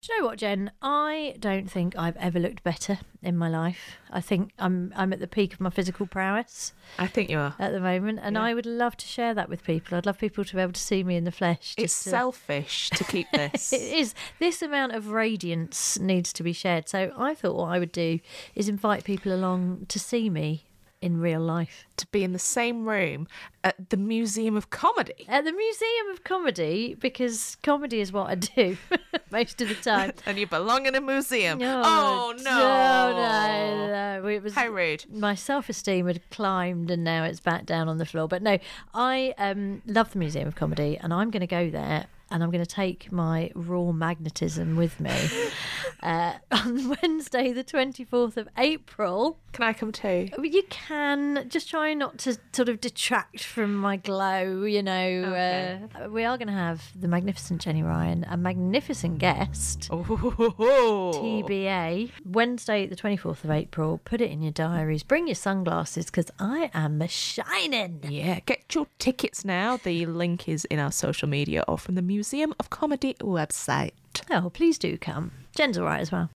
Do you know what, Jen? I don't think I've ever looked better in my life. I think I'm at the peak of my physical prowess. I think you are. At the moment. And I would love to share that with people. I'd love people to be able to see me in the flesh. It's selfish to keep this. It is. This amount of radiance needs to be shared. So I thought what I would do is invite people along to see me in real life. To be in the same room at the Museum of Comedy. At the Museum of Comedy, because comedy is what I do most of the time. And you belong in a museum. Oh, no. It was, how rude. My self-esteem had climbed and now it's back down on the floor. But no, I love the Museum of Comedy and I'm going to go there and I'm going to take my raw magnetism with me on Wednesday, the 24th of April. Can I come too? You can. Just try not to sort of detract from my glow, you know. Okay. We are going to have the magnificent Jenny Ryan, a magnificent guest. Oh. TBA. Wednesday, the 24th of April. Put it in your diaries. Bring your sunglasses because I am shining. Yeah, get your tickets now. The link is in our social media or from the Museum of Comedy website. Oh, please do come. Jen's all right as well.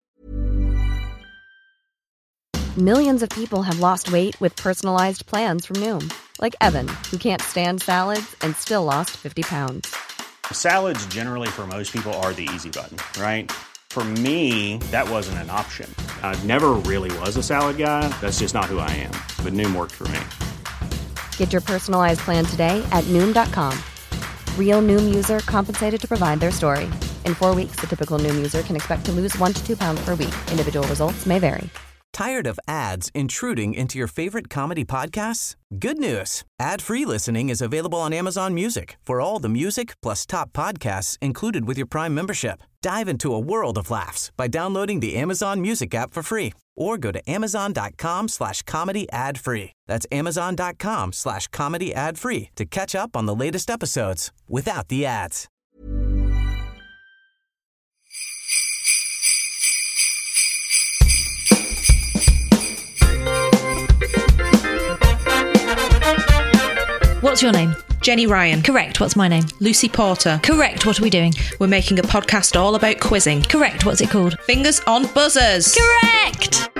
Millions of people have lost weight with personalized plans from Noom. Like Evan, who can't stand salads and still lost 50 pounds. Salads generally for most people are the easy button, right? For me, that wasn't an option. I never really was a salad guy. That's just not who I am. But Noom worked for me. Get your personalized plan today at Noom.com. Real Noom user compensated to provide their story. In 4 weeks, the typical Noom user can expect to lose 1 to 2 pounds per week. Individual results may vary. Tired of ads intruding into your favorite comedy podcasts? Good news. Ad-free listening is available on Amazon Music for all the music plus top podcasts included with your Prime membership. Dive into a world of laughs by downloading the Amazon Music app for free or go to amazon.com/comedy ad-free. That's amazon.com/comedy ad-free to catch up on the latest episodes without the ads. What's your name? Jenny Ryan. Correct. What's my name? Lucy Porter. Correct. What are we doing? We're making a podcast all about quizzing. Correct. What's it called? Fingers on Buzzers. Correct.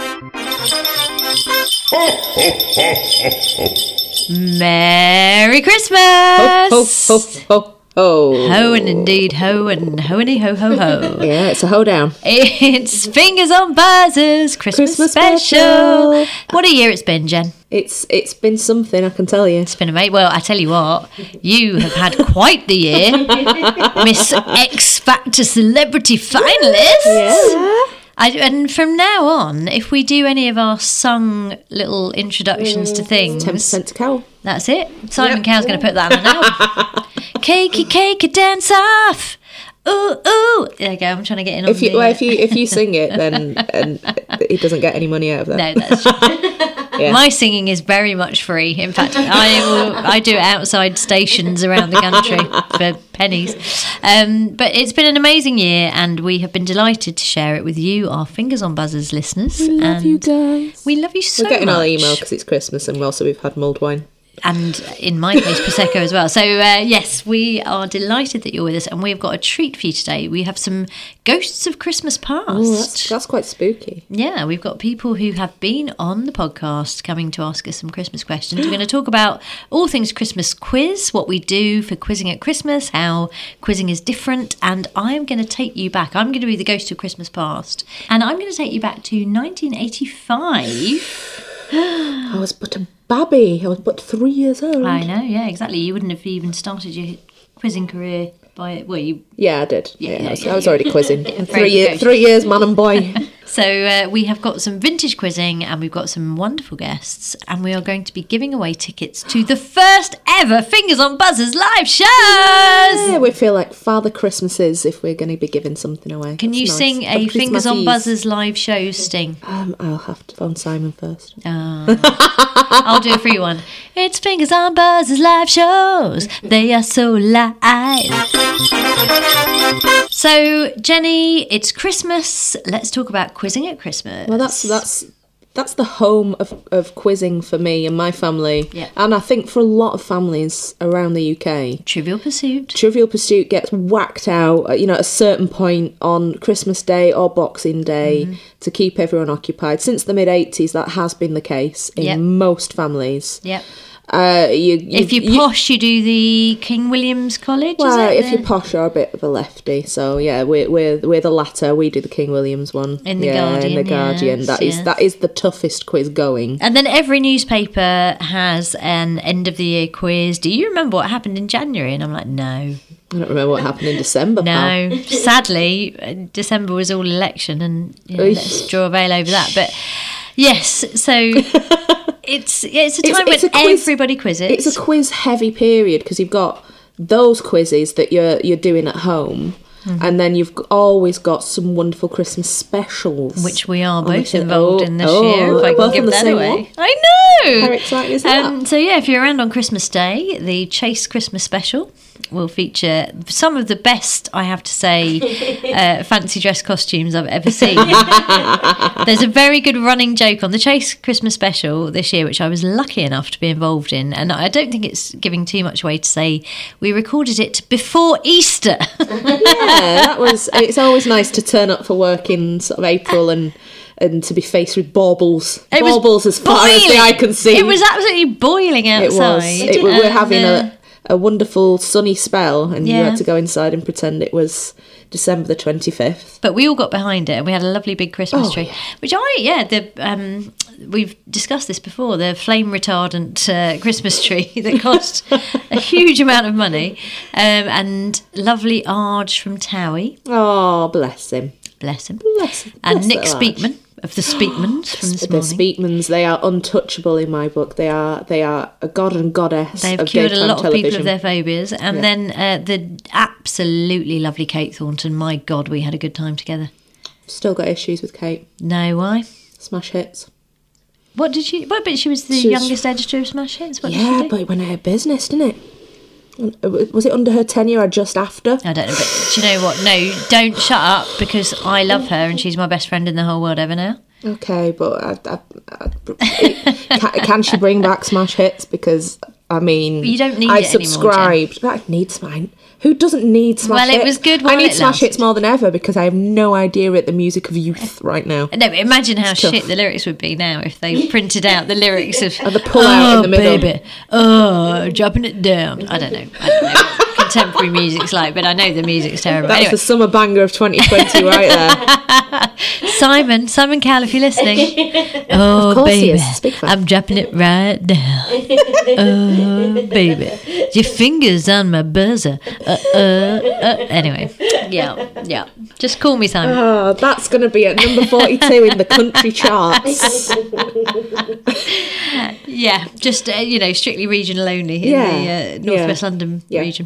Merry Christmas. Ho, ho, ho, ho. Ho and indeed ho and ho-any ho-ho ho. Yeah, it's a hoedown. It's Fingers on Buzzers Christmas special. What a year it's been, Jen. It's been something, I can tell you. It's been amazing. Well, I tell you what, you have had quite the year. Miss X Factor Celebrity Finalist. Yeah. And from now on, if we do any of our sung little introductions to things... 10% to Cow. That's it. Simon Cowell's going to put that on an album. Cakey, cakey, dance off. Ooh, ooh. There you go. I'm trying to get in on If you sing it, then and he doesn't get any money out of that. No, that's true. Yeah. My singing is very much free. In fact, I do it outside stations around the country for pennies. But it's been an amazing year, and we have been delighted to share it with you, our Fingers on Buzzers listeners. We love you guys. We love you so much. We're getting our email because it's Christmas, and we've had mulled wine. And in my case, Prosecco as well. So, yes, we are delighted that you're with us. And we've got a treat for you today. We have some Ghosts of Christmas Past. Oh, that's quite spooky. Yeah, we've got people who have been on the podcast coming to ask us some Christmas questions. We're going to talk about all things Christmas quiz, what we do for quizzing at Christmas, how quizzing is different. And I'm going to take you back. I'm going to be the Ghost of Christmas Past. And I'm going to take you back to 1985. I was but a babby. I was but 3 years old. I know, yeah, exactly. You wouldn't have even started your quizzing career by... Well, you... Yeah, I did. Yeah, I was already quizzing. 3 3 years, man and boy. So we have got some vintage quizzing and we've got some wonderful guests, and we are going to be giving away tickets to the first ever Fingers on Buzzers live shows. Yeah, we feel like Father Christmases if we're going to be giving something away. Can you sing a Fingers on Buzzers live show sting? I'll have to phone Simon first. I'll do a free one. It's Fingers on Buzzers live shows. They are so live. So, Jenny, it's Christmas. Let's talk about quizzing at Christmas. Well, that's that's the home of quizzing for me and my family. Yeah. And I think for a lot of families around the UK. Trivial Pursuit. Trivial Pursuit gets whacked out, at a certain point on Christmas Day or Boxing Day to keep everyone occupied. Since the mid-80s, that has been the case in most families. Yep. If you're posh, you do the King William's College. Well, is it? if you're posh, you're a bit of a lefty. So yeah, we're the latter. We do the King William's one In the Guardian, In the Guardian, yes, that is the toughest quiz going. And then every newspaper has an end of the year quiz. Do you remember what happened in January? And I'm like, no. I don't remember what happened in December. No, sadly, December was all election, and let's draw a veil over that. But yes, so it's a time when everybody quizzes. It's a quiz-heavy period because you've got those quizzes that you're doing at home, and then you've always got some wonderful Christmas specials, which we are both involved in this year. If I can both give on the that same away, one? I know. How exciting is that? So yeah, if you're around on Christmas Day, the Chase Christmas special will feature some of the best, I have to say, fancy dress costumes I've ever seen. There's a very good running joke on the Chase Christmas special this year, which I was lucky enough to be involved in, and I don't think it's giving too much away to say we recorded it before Easter. It's always nice to turn up for work in sort of April and to be faced with baubles. Baubles as far as the eye can see. It was absolutely boiling outside. We're having a wonderful sunny spell, and you had to go inside and pretend it was December the 25th. But we all got behind it, and we had a lovely big Christmas tree, which we've discussed this before, the flame retardant Christmas tree that cost a huge amount of money, and lovely Arge from Towie. Oh, bless him. Bless him. Bless him. And Bless Nick little Speakman of the Speakmans from this morning. The Speakmans, they are untouchable in my book. They are a god and goddess. They've of cured a daytime lot television. of people of their phobias. And then the absolutely lovely Kate Thornton. My God, we had a good time together. Still got issues with Kate. No, why? Smash Hits. What did she... But she was the youngest editor of Smash Hits. What did she do? But it went out of business, didn't it? Was it under her tenure or just after? I don't know, but do you know what? No, don't shut up, because I love her and she's my best friend in the whole world ever now. Okay, but can she bring back Smash Hits? Because, I mean... You don't need I it subscribed. anymore, Jen. I need Smash. Who doesn't need Smash Hits? Well, it was good while I need it Smash lasted. Hits more than ever because I have no idea at the music of youth right now. No, but imagine how It's tough. shit the lyrics would be now if they printed out the lyrics of... And the pull out in the middle. Baby, oh, dropping it down. I don't know what contemporary music's like, but I know the music's terrible. That's Anyway, the summer banger of 2020 right there. Simon Cowell, if you're listening. Oh, Of course he baby, is. Speak for I'm dropping it right down. Oh, baby, your fingers on my buzzer. Anyway, yeah. Just call me Simon. Oh, that's going to be at number 42 in the country charts. Yeah, just strictly regional only in the Northwest London region.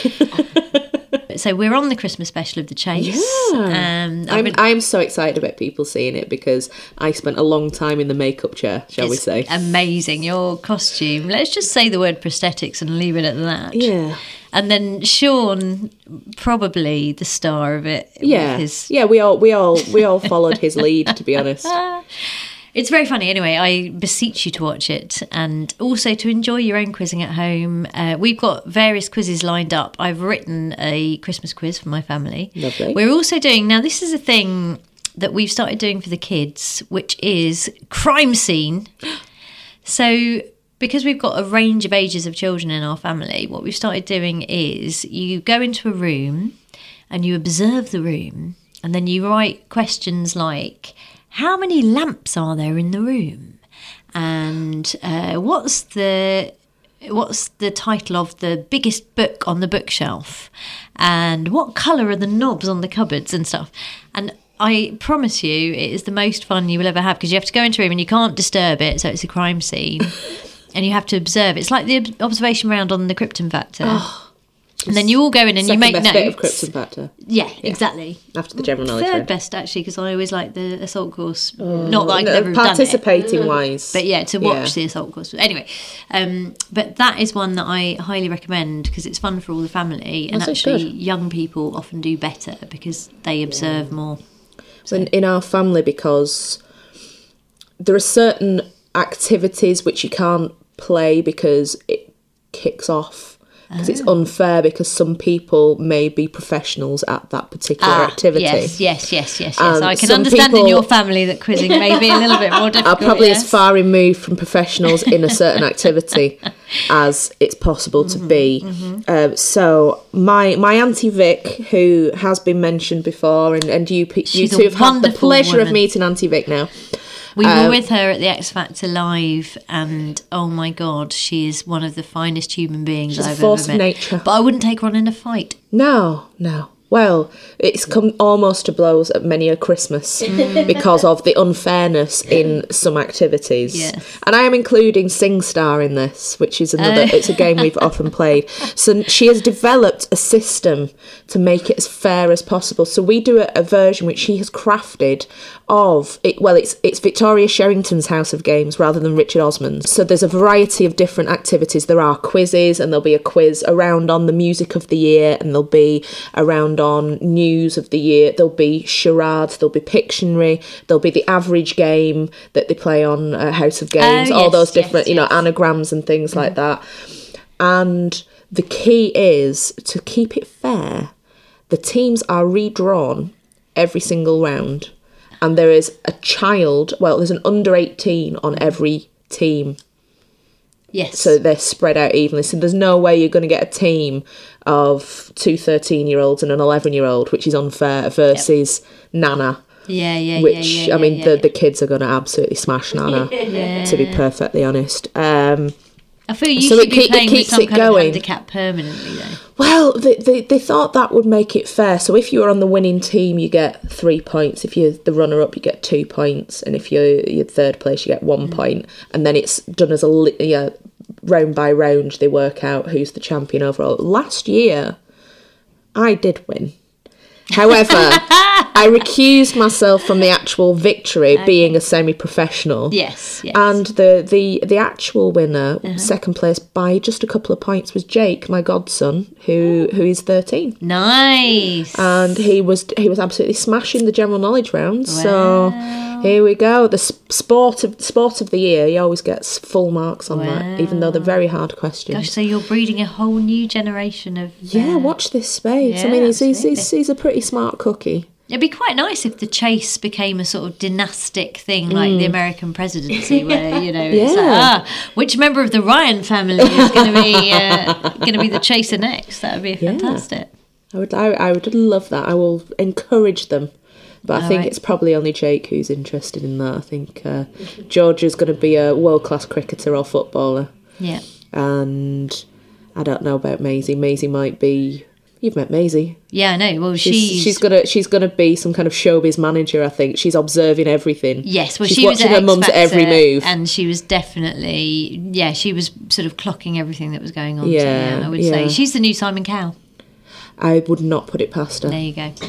So we're on the Christmas special of the Chase. I'm so excited about people seeing it because I spent a long time in the makeup chair, shall we say. Amazing, your costume. Let's just say the word prosthetics and leave it at that. Yeah. And then Sean, probably the star of it. Yeah. With his... Yeah, we all followed his lead, to be honest. It's very funny. Anyway, I beseech you to watch it and also to enjoy your own quizzing at home. We've got various quizzes lined up. I've written a Christmas quiz for my family. Lovely. We're also doing, now this is a thing that we've started doing for the kids, which is crime scene. So because we've got a range of ages of children in our family, what we've started doing is you go into a room and you observe the room and then you write questions like, how many lamps are there in the room? And what's the title of the biggest book on the bookshelf? And what colour are the knobs on the cupboards and stuff? And I promise you, it is the most fun you will ever have because you have to go into a room and you can't disturb it, so it's a crime scene. And you have to observe. It's like the observation round on the Krypton Factor. Oh, and then you all go in and you make best notes. bit of Krypton Factor. Yeah, exactly. After the general knowledge. Third best, actually, because I always like the assault course. Not that I've never done it. Participating wise. But yeah, to watch the assault course. Anyway, but that is one that I highly recommend because it's fun for all the family. And That's actually, good. young people often do better because they observe more. So in our family, because there are certain activities which you can't play because it kicks off. Because it's unfair because some people may be professionals at that particular activity. Yes. I can understand in your family that quizzing may be a little bit more difficult. Are probably as far removed from professionals in a certain activity as it's possible to be. So my Auntie Vic, who has been mentioned before, and you two have had the pleasure of meeting Auntie Vic now. We were with her at the X Factor Live, and oh my God, she is one of the finest human beings I've ever met. She's a force of nature. But I wouldn't take her on in a fight. No. Well, it's come almost to blows at many a Christmas because of the unfairness in some activities. Yes. And I am including SingStar in this, which is it's a game we've often played. So she has developed a system to make it as fair as possible. So we do a version which she has crafted of it. Well, it's Victoria Sherrington's House of Games rather than Richard Osman's. So there's a variety of different activities. There are quizzes, and there'll be a quiz around on the music of the year, and there'll be around on news of the year. There'll be charades, there'll be Pictionary, there'll be the average game that they play on House of Games, all those different, anagrams and things like that. And the key is to keep it fair. The teams are redrawn every single round, and there is a child, there's an under 18 on every team. Yes. So they're spread out evenly. So there's no way you're going to get a team of 2 13-year-olds and an 11-year-old, which is unfair, versus Nana. The kids are going to absolutely smash Nana, to be perfectly honest. I feel you should be playing with some kind of handicap permanently, though. Well, they thought that would make it fair. So if you're on the winning team, you get 3 points. If you're the runner-up, you get 2 points. And if you're third place, you get 1 point. And then it's done as a round by round. They work out who's the champion overall. Last year, I did win. However, I recused myself from the actual victory, being a semi-professional. Yes. And the actual winner, second place by just a couple of points, was Jake, my godson, who is 13. Nice. And he was absolutely smashing the general knowledge rounds. Wow. So here we go. The sport of the year. He always gets full marks on that, even though they're very hard questions. Gosh, so you're breeding a whole new generation of... watch this space. I mean, he's a pretty smart cookie. It'd be quite nice if the chase became a sort of dynastic thing, like the American presidency, where it's like, which member of the Ryan family is going to be the chaser next? That would be fantastic. I would love that. I will encourage them, but I think it's probably only Jake who's interested in that. I think Georgia's going to be a world-class cricketer or footballer. Yeah, and I don't know about Maisie. Maisie might be. You've met Maisie. Yeah, I know. Well, she's gonna be some kind of showbiz manager. I think she's observing everything. Yes, well, she's she was watching her mum's every move, and she was definitely she was sort of clocking everything that was going on. Yeah, so, I would say she's the new Simon Cowell. I would not put it past her. There you go.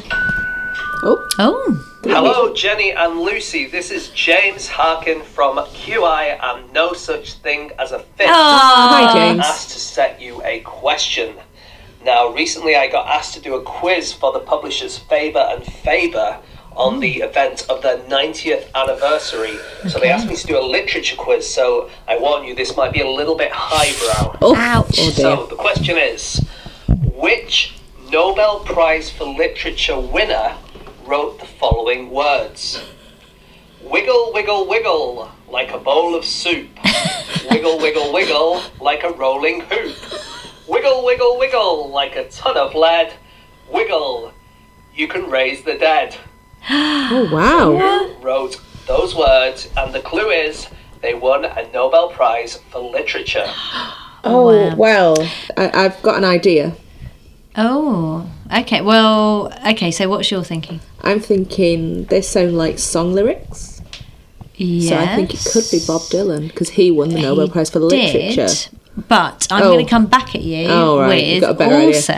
Oh. Hello, Jenny and Lucy. This is James Harkin from QI and No Such Thing as a Fit. Hi, James. I'm asked to set you a question. Now, recently I got asked to do a quiz for the publishers Faber and Faber on the event of their 90th anniversary. So they asked me to do a literature quiz, so I warn you, this might be a little bit highbrow. Oh, ouch. So the question is, which Nobel Prize for Literature winner wrote the following words? Wiggle, wiggle, wiggle, like a bowl of soup. Wiggle, wiggle, wiggle, like a rolling hoop. Wiggle, wiggle, wiggle, like a ton of lead. Wiggle, you can raise the dead. Oh, wow. Who wrote those words? And the clue is, they won a Nobel Prize for Literature. Oh, wow. I've got an idea. Oh, okay. Well, okay, so what's your thinking? I'm thinking they sound like song lyrics. Yes. So I think it could be Bob Dylan, because he won the Nobel Prize for Literature. But I'm going to come back at you with also.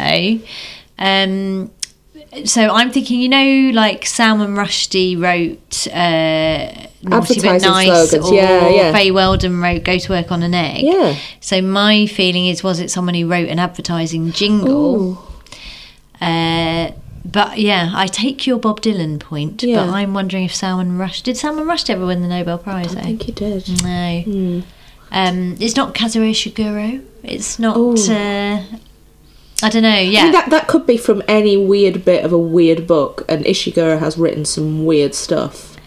So I'm thinking, like Salman Rushdie wrote Naughty But Nice, slogans. or Faye Weldon wrote Go to Work on an Egg. Yeah. So my feeling is, was it someone who wrote an advertising jingle? But yeah, I take your Bob Dylan point, Yeah. but I'm wondering if Salman Rushdie... Did Salman Rushdie ever win the Nobel Prize? I think he did. No. It's not Kazuo Ishiguro. It's not... I don't know, yeah. I mean, that could be from any weird bit of a weird book, and Ishiguro has written some weird stuff.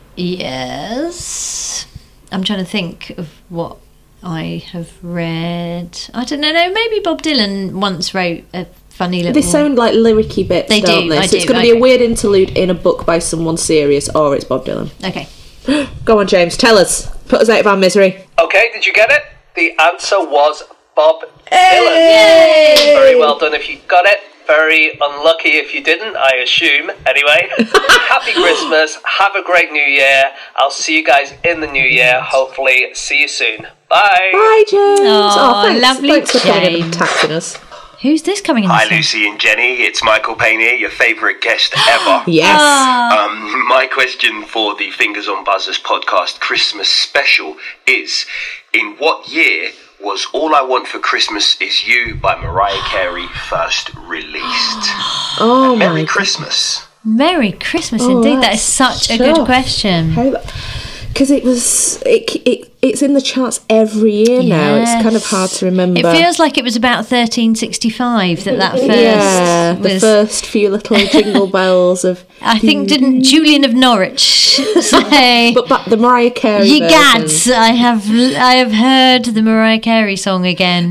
Yes. I'm trying to think of what I have read. I don't know, maybe Bob Dylan once wrote a funny little... They sound like lyric-y bits, They don't do, they? I So it's do, going to be okay. a weird interlude in a book by someone serious, or it's Bob Dylan. Okay. Go on, James, tell us. Put us out of our misery. Okay, did you get it? The answer was Bob Dylan. Yay! Very well done if you got it. Very unlucky if you didn't, I assume. Anyway, happy Christmas. Have a great New Year. I'll see you guys in the New Year. Hopefully, see you soon. Bye. Bye, James. Aw, thanks. lovely Thanks for coming in and James. taxing us. Who's this coming in? Hi, this Lucy and Jenny. It's Michael Payne here, your favourite guest ever. Yes. My question for the Fingers on Buzzers podcast Christmas special is, in what year was All I Want for Christmas Is You by Mariah Carey first released? Oh, And Merry my Christmas. Merry Christmas, Oh, indeed. That is that's such a good tough. question. Because it's in the charts every year now. It's kind of hard to remember. It feels like it was about 1365 that first Yeah, the was... first few little jingle bells of... I think, didn't Julian of Norwich say... But the Mariah Carey Ye version. gads, I have heard the Mariah Carey song again.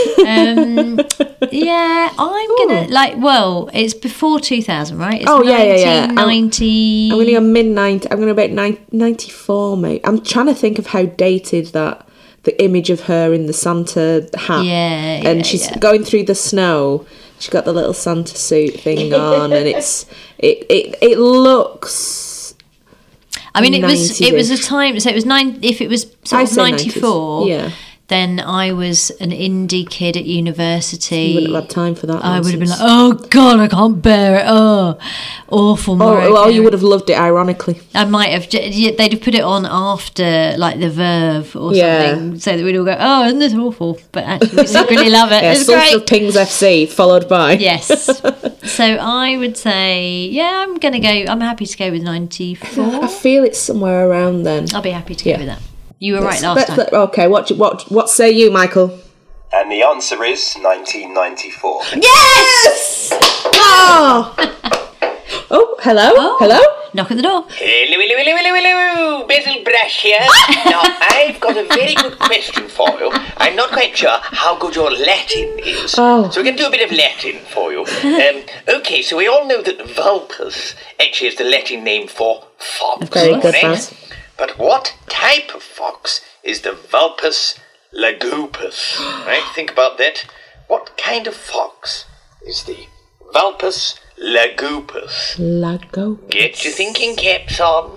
Yeah, I'm gonna it's before 2000, right? It's Oh, yeah. 1990. I'm going to go mid-90s. I'm going to go about 94, mate. I'm trying to think of how dated the image of her in the Santa hat. Yeah, and she's going through the snow. She's got the little Santa suit thing on, and it looks... I mean, it was a 90s-ish. time. So it was if it was I sort of say 94. 90s, yeah. Then I was an indie kid at university. You wouldn't have had time for that. I would have been like, nonsense. oh God, I can't bear it. Oh, awful. Mariah Oh, you Carey. would have loved it, ironically. I might have. They'd have put it on after, like, The Verve or Yeah. something, so that we'd all go, "Oh, isn't this awful?" But actually, we secretly love it. Yeah, It's Sons great. of Pings FC, followed by... Yes. So I would say, I'm happy to go with 94. I feel it's somewhere around then. I'll be happy to go with that. You were right last Let's- time. Okay, what say you, Michael? And the answer is 1994. Yes! Oh! Oh, hello? Oh. Hello? Knock at the door. Hello, Basil Brash here. Now, I've got a very good question for you. I'm not quite sure how good your Latin is. Oh. So we're going to do a bit of Latin for you. Okay, so we all know that vulpus actually is the Latin name for fox. Very good, right? Baz. But what type of fox is the Vulpus lagopus? Right, think about that. What kind of fox is the Vulpus lagopus? Lago. Get your thinking caps on.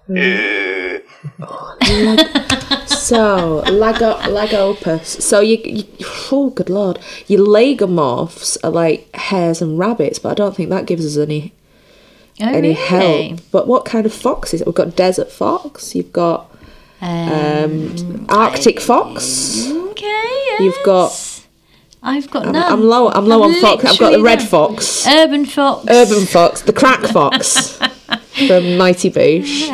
So, Lagopus. So, you oh, good lord. Your lagomorphs are like hares and rabbits, but I don't think that gives us any Really? help. But what kind of fox is it? We've got desert fox, you've got Arctic fox. Okay. Yes. You've got... I've got none. I'm low on fox. I've got the literally red none. fox. Urban fox. Urban fox. The crack fox. From Mighty Boosh.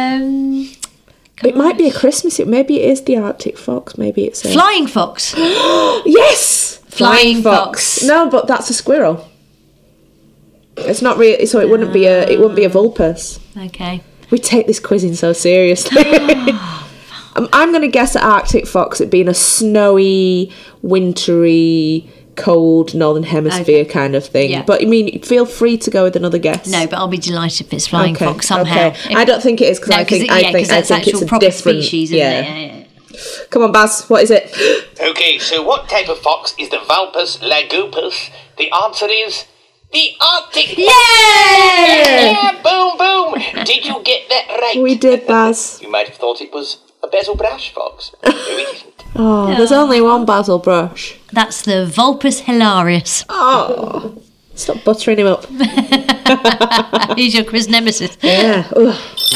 It might be a Christmas. Maybe it is the Arctic fox. Maybe it's a... Flying fox. Yes! Flying fox. No, but that's a squirrel. It's not really... So it wouldn't be a vulpus. Okay. We take this quizzing so seriously. I'm going to guess at Arctic fox it being a snowy, wintry, cold Northern Hemisphere kind of thing. Yeah. But I mean, feel free to go with another guess. No, but I'll be delighted if it's flying Okay, fox somehow. okay. I don't think it is because I think that's it's actual a proper different species, isn't it? Yeah. Come on, Baz. What is it? Okay, so what type of fox is the Vulpus lagopus? The answer is the Arctic fox. Yeah! Boom, boom! Did you get that right? We did, Baz. You might have thought it was a Basil Brash fox. No, it isn't. Oh, there's only one Basil Brush. That's the Vulpus hilarious. Oh, stop buttering him up. He's your quiz nemesis. Yeah. Ugh.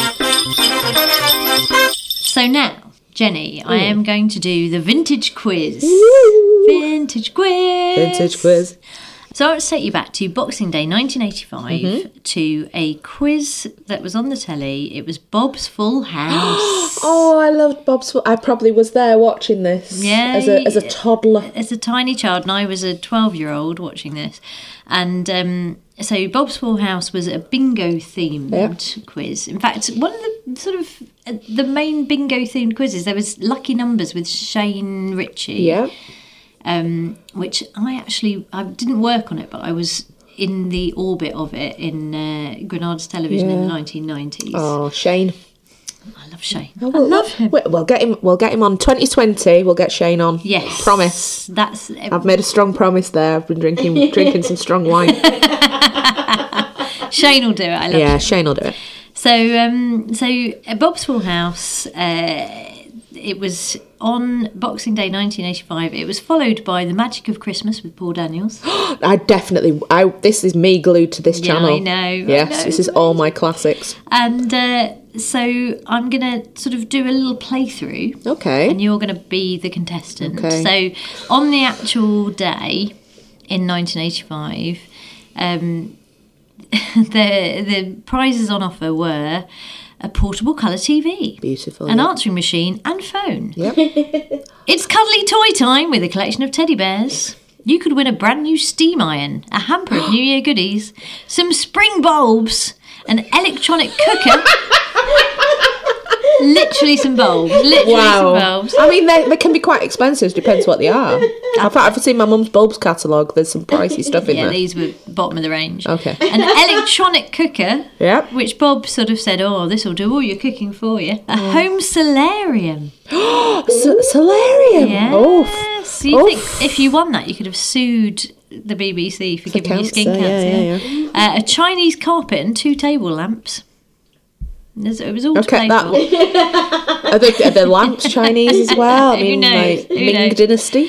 So now, Jenny, I am going to do the vintage quiz. Vintage quiz. Vintage quiz. So I want to take you back to Boxing Day 1985 to a quiz that was on the telly. It was Bob's Full House. Oh, I loved Bob's Full. I probably was there watching this. Yeah, as a toddler. As a tiny child, and I was a 12-year-old watching this. And so Bob's Full House was a bingo-themed quiz. In fact, one of the sort of the main bingo-themed quizzes, there was Lucky Numbers with Shane Ritchie. Yeah. Which I didn't work on it, but I was in the orbit of it in Granada's Television in the 1990s. Oh, Shane. I love Shane. I love him. We'll get him on 2020. We'll get Shane on. Yes, promise. That's. I've made a strong promise there. I've been drinking some strong wine. Shane will do it. I love Shane will do it. So Bob's Full House. It was on Boxing Day 1985. It was followed by The Magic of Christmas with Paul Daniels. This is me glued to this channel. I know. Yes, this is all my classics. And so I'm going to sort of do a little playthrough. Okay. And you're going to be the contestant. Okay. So on the actual day in 1985, the prizes on offer were a portable colour TV, beautiful, an answering machine and phone. Yep. It's cuddly toy time with a collection of teddy bears. You could win a brand new steam iron, a hamper of New Year goodies, some spring bulbs, an electronic cooker. Literally some bulbs. Some bulbs. I mean, they can be quite expensive. Depends what they are. I've seen my mum's bulbs catalogue. There's some pricey stuff in there. Yeah, these were bottom of the range. Okay. An electronic cooker. Yep. Which Bob sort of said, this will do all your cooking for you. A home solarium. Solarium? Yes. So you think if you won that, you could have sued the BBC for giving you skin cancer. Yeah. A Chinese carpet and 2 table lamps. It was all to play for. Are the lamps Chinese as well? I mean, like Ming Dynasty.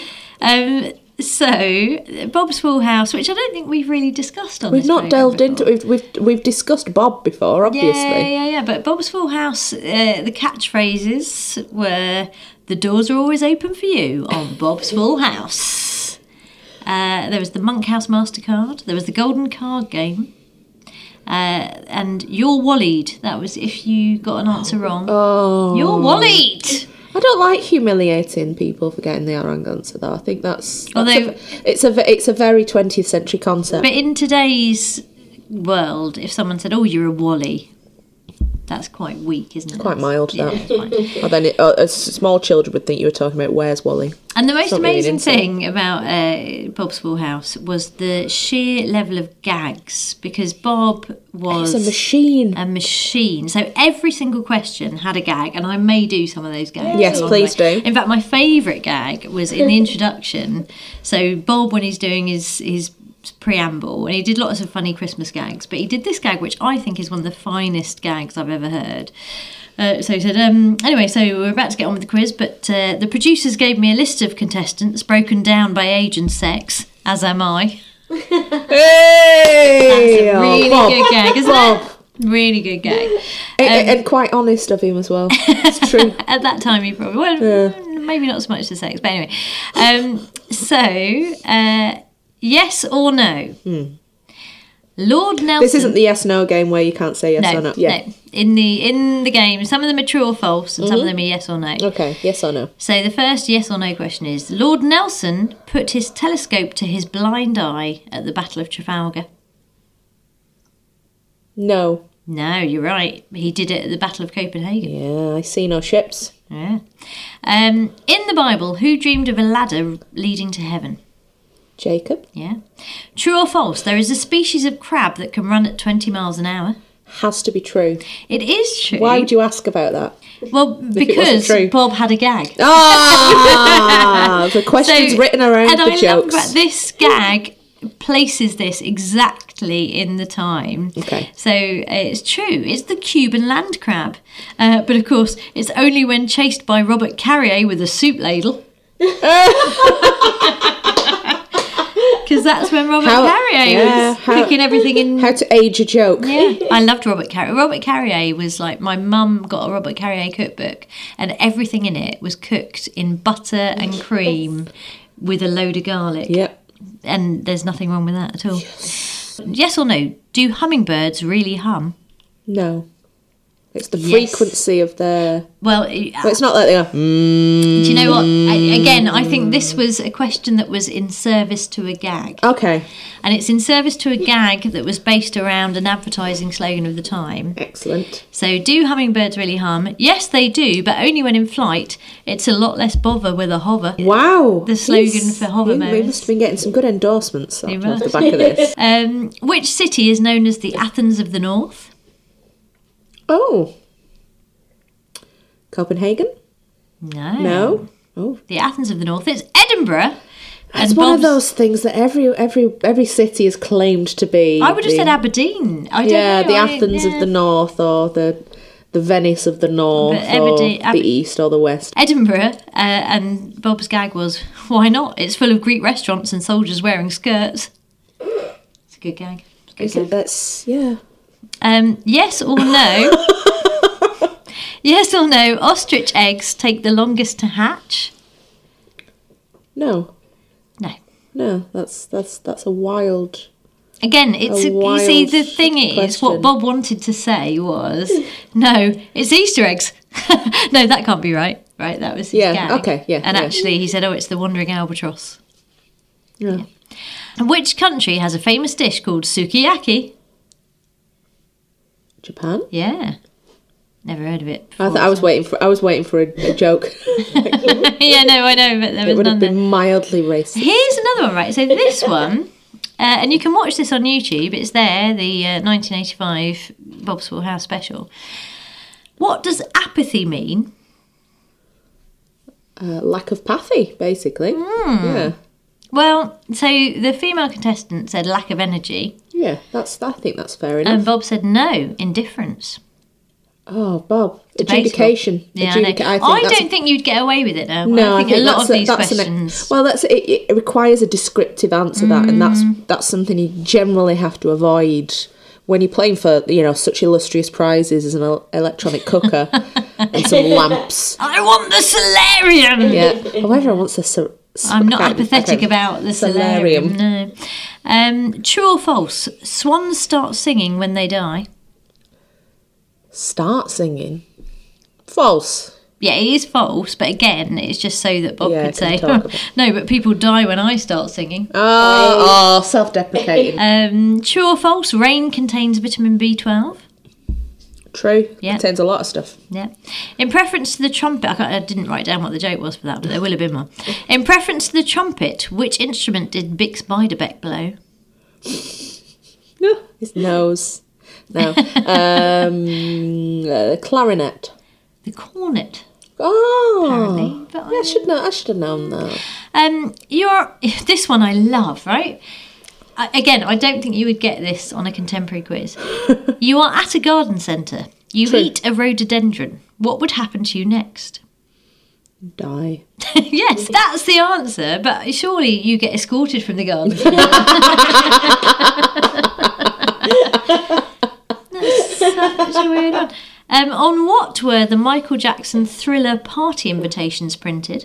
So Bob's Full House, which I don't think we've really discussed on. We've not delved into. We've discussed Bob before, obviously. Yeah. But Bob's Full House, the catchphrases were "The doors are always open for you" on Bob's Full House. There was the Monkhouse MasterCard. There was the Golden Card Game. And you're wallied. That was if you got an answer wrong. Oh, you're wallied. I don't like humiliating people for getting the wrong answer, though. I think it's a very 20th century concept. But in today's world, if someone said, "Oh, you're a wally," that's quite weak, isn't it? Quite mild, yeah, that. Or then small children would think you were talking about "Where's Wally?" And the most amazing thing about Bob's Full House was the sheer level of gags, because Bob was a machine. A machine. So every single question had a gag, and I may do some of those gags. Yes, please do. In fact, my favourite gag was in the introduction. So Bob, when he's doing his preamble, and he did lots of funny Christmas gags, but he did this gag which I think is one of the finest gags I've ever heard. So he said, anyway, so we're about to get on with the quiz, but the producers gave me a list of contestants broken down by age and sex, as am I. Hey! That's a really good gag, isn't it? Really good gag. And quite honest of him as well. It's true. At that time, he probably, maybe not so much the sex, but anyway. Yes or no? Lord Nelson. This isn't the yes/no game where you can't say yes or no. Yeah. No. In the game, some of them are true or false, and some of them are yes or no. Okay, yes or no. So the first yes or no question is: Lord Nelson put his telescope to his blind eye at the Battle of Trafalgar. No. No, you're right. He did it at the Battle of Copenhagen. Yeah, I see no ships. Yeah. In the Bible, who dreamed of a ladder leading to heaven? Jacob. Yeah. True or false? There is a species of crab that can run at 20 miles an hour. Has to be true. It is true. Why would you ask about that? Well, because Bob had a gag. Ah, the question's written around and the I jokes. Love this gag places this exactly in the time. Okay. So it's true. It's the Cuban land crab. But of course, it's only when chased by Robert Carrier with a soup ladle. Because that's when Robert Carrier was cooking everything in... How to age a joke. Yeah, I loved Robert Carrier. Robert Carrier was like... My mum got a Robert Carrier cookbook, and everything in it was cooked in butter and cream with a load of garlic. Yep. And there's nothing wrong with that at all. Yes or no? Do hummingbirds really hum? No. It's the Yes. frequency of their... Well, it's not like they are... do you know what? Again, I think this was a question that was in service to a gag. Okay. And it's in service to a gag that was based around an advertising slogan of the time. Excellent. So, do hummingbirds really hum? Yes, they do, but only when in flight. It's a lot less bother with a hover. Wow. The slogan for hover We modes. must have been getting some good endorsements off must. the back of this. Which city is known as the Athens of the North? Oh. Copenhagen? No. No? Oh. The Athens of the North. It's Edinburgh. It's And one of Bob's- those things that every city is claimed to be. I would have the- said Aberdeen. I don't Yeah, know. the Athens of the North, or the Venice of the North, But Aberdeen- or the East or the West. Edinburgh, and Bob's gag was, why not? It's full of Greek restaurants and soldiers wearing skirts. It's a good gag. It's a good gag. That's, yeah. Yes or no? Yes or no? Ostrich eggs take the longest to hatch? No. No. No, that's a wild... Again, it's A you see, the wild thing is, question. what Bob wanted to say was, no, it's Easter eggs. No, that can't be right. Right, that was his Yeah, gag. okay, yeah, And yeah. actually, he said, oh, it's the wandering albatross. Yeah. Which country has a famous dish called sukiyaki? Japan? Yeah. Never heard of it. I before, was so- waiting for a joke. Yeah, no, I know, but there It was would have none been there. mildly racist. Here's another one, right? So this one, and you can watch this on YouTube. It's there, the 1985 Bob's Full House special. What does apathy mean? Lack of pathy, basically. Yeah. Well, so the female contestant said lack of energy, Yeah, I think that's fair enough. and Bob said no, indifference. Oh, Bob. Debatable. Adjudication. Yeah, I know. I don't think you'd get away with it now. No, I think a lot of these that's questions. well, it requires a descriptive answer, that, and that's something you generally have to avoid when you're playing for such illustrious prizes as an electronic cooker and some lamps. I want the solarium. Yeah. However, I want the. I'm not apathetic about the solarium. No. True or false? Swans start singing when they die. Start singing. False. Yeah, it is false, but again, it's just so that Bob could say, talk about- no, but people die when I start singing. Oh, self-deprecating. True or false? Rain contains vitamin B12. True. Yeah. Contains a lot of stuff. Yeah. In preference to the trumpet, I didn't write down what the joke was for that, but there will have been one. In preference to the trumpet, which instrument did Bix Beiderbecke blow? No, his nose. No. Clarinet. The cornet. Oh, Apparently, but I should have known that. This one I love, right? Again, I don't think you would get this on a contemporary quiz. You are at a garden centre. You True. eat a rhododendron. What would happen to you next? Die. Yes, that's the answer, but surely you get escorted from the garden. That's such a weird one. On what were the Michael Jackson Thriller party invitations printed?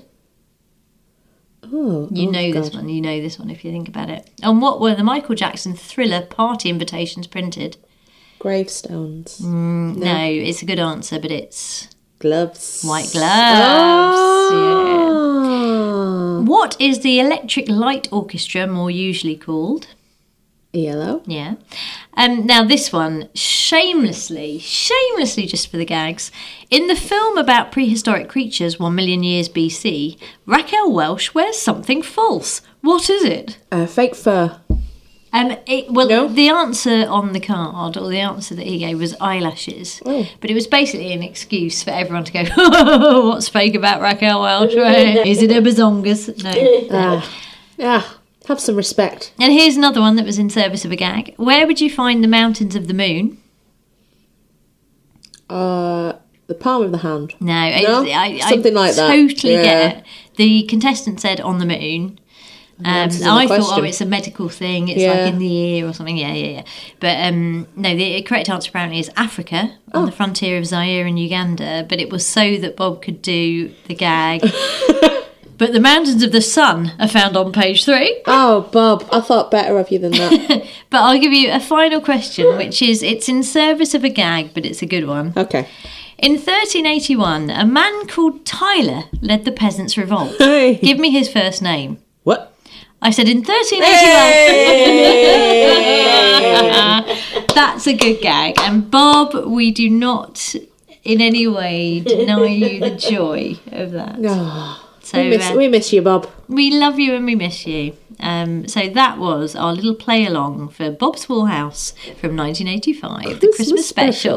You know this one. You know this one if you think about it. On what were the Michael Jackson Thriller party invitations printed? Gravestones. No, it's a good answer, but it's Gloves. white gloves. Yeah. Oh. What is the Electric Light Orchestra more usually called? Yellow. Yeah. Now this one, shamelessly, just for the gags. In the film about prehistoric creatures 1 million years BC, Raquel Welch wears something false. What is it? Fake fur. No? The answer on the card, or the answer that he gave, was eyelashes. Oh. But it was basically an excuse for everyone to go, what's fake about Raquel Welch? Is it a bazongas? No. Yeah. Have some respect. And here's another one that was in service of a gag. Where would you find the mountains of the moon? The palm of the hand. No, I Something like that. Totally Yeah. get it. The contestant said on the moon. answers in the I thought, question. it's a medical thing. It's Yeah. like in the ear or something. Yeah. But no, the correct answer apparently is Africa, on the frontier of Zaire and Uganda. But it was so that Bob could do the gag. But the mountains of the sun are found on page 3. Oh, Bob, I thought better of you than that. But I'll give you a final question, which is, it's in service of a gag, but it's a good one. Okay. In 1381, a man called Tyler led the Peasants' Revolt. Hey. Give me his first name. What? I said in 1381. That's a good gag. And Bob, we do not in any way deny you the joy of that. Oh, so we miss you, Bob. We love you and we miss you. So that was our little play along for Bob's Full House from 1985, the Christmas special.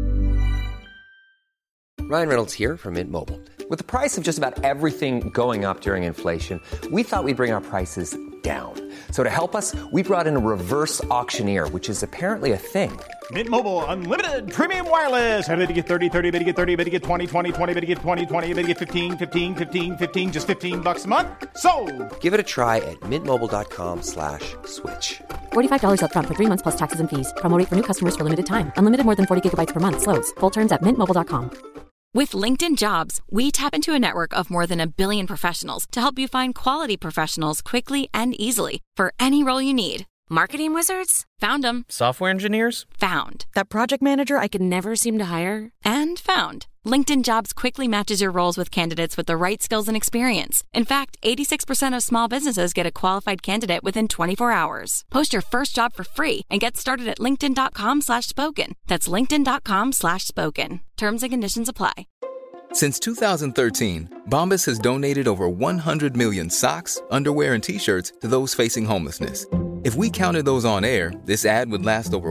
Ryan Reynolds here from Mint Mobile. With the price of just about everything going up during inflation, we thought we'd bring our prices down. So to help us, we brought in a reverse auctioneer, which is apparently a thing. Mint Mobile Unlimited Premium Wireless. How to get 30, 30, bit to get 30, bit to get 20, 20, 20, bit to get 20, 20, bit to get 15, 15, 15, 15, just $15 a month? Sold! Give it a try at mintmobile.com/switch. $45 up front for 3 months plus taxes and fees. Promo rate for new customers for limited time. Unlimited more than 40 gigabytes per month. Slows full terms at mintmobile.com. With LinkedIn Jobs, we tap into a network of more than 1 billion professionals to help you find quality professionals quickly and easily for any role you need. Marketing wizards? Found them. Software engineers? Found. That project manager I could never seem to hire? And found. LinkedIn Jobs quickly matches your roles with candidates with the right skills and experience. In fact, 86% of small businesses get a qualified candidate within 24 hours. Post your first job for free and get started at linkedin.com/spoken. That's linkedin.com/spoken. Terms and conditions apply. Since 2013, Bombas has donated over 100 million socks, underwear, and T-shirts to those facing homelessness. If we counted those on air, this ad would last over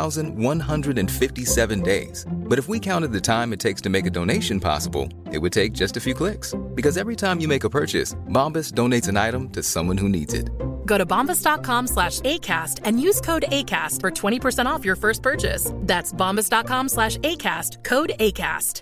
1,157 days. But if we counted the time it takes to make a donation possible, it would take just a few clicks. Because every time you make a purchase, Bombas donates an item to someone who needs it. Go to bombas.com/ACAST and use code ACAST for 20% off your first purchase. That's bombas.com/ACAST, code ACAST.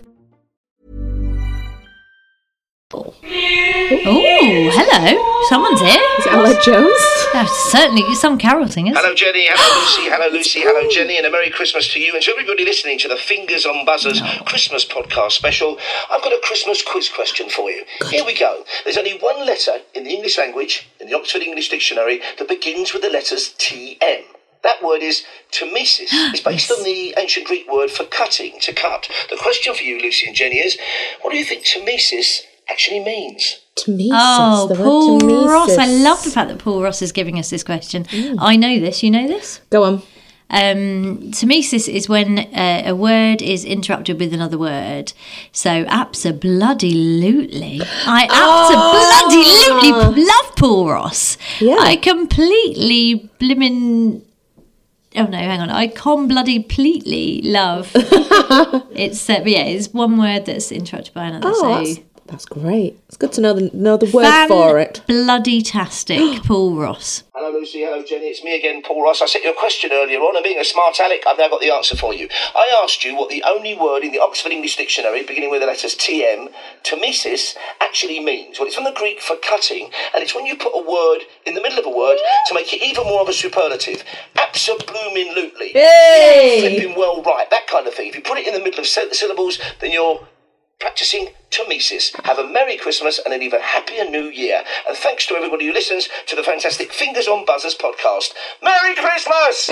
Oh, hello. Someone's here. Is it Ella Jones? Certainly, some carol singers. Hello, Jenny. Hello, Lucy. Hello, Lucy. Hello, Jenny. And a Merry Christmas to you and to everybody listening to the Fingers on Buzzers Christmas podcast special. I've got a Christmas quiz question for you. Here we go. There's only one letter in the English language, in the Oxford English Dictionary, that begins with the letters TM. That word is Tmesis. It's based on the ancient Greek word for cutting, to cut. The question for you, Lucy and Jenny, is what do you think Tmesis actually means? Oh, Paul Ross. I love the fact that Paul Ross is giving us this question. I know this. You know this? Go on. Tmesis is when a word is interrupted with another word. So abso-bloody-lutely. I abso-bloody-lutely love Paul Ross. Yeah. I completely blimmin'... Oh no, hang on. I bloody-pleatly love. It's but yeah, it's one word that's interrupted by another. That's great. It's good to know the word for it. Bloody-tastic, Paul Ross. Hello, Lucy. Hello, Jenny. It's me again, Paul Ross. I sent you a question earlier on, and being a smart aleck, I've now got the answer for you. I asked you what the only word in the Oxford English Dictionary, beginning with the letters TM, Tmesis, actually means. Well, it's from the Greek for cutting, and it's when you put a word in the middle of a word to make it even more of a superlative. Abso-bloomin'-lutely. Hey! Flipping well right, that kind of thing. If you put it in the middle of syllables, then you're practicing Tmesis. Have a Merry Christmas and an even happier New Year. And thanks to everybody who listens to the fantastic Fingers on Buzzers podcast. Merry Christmas!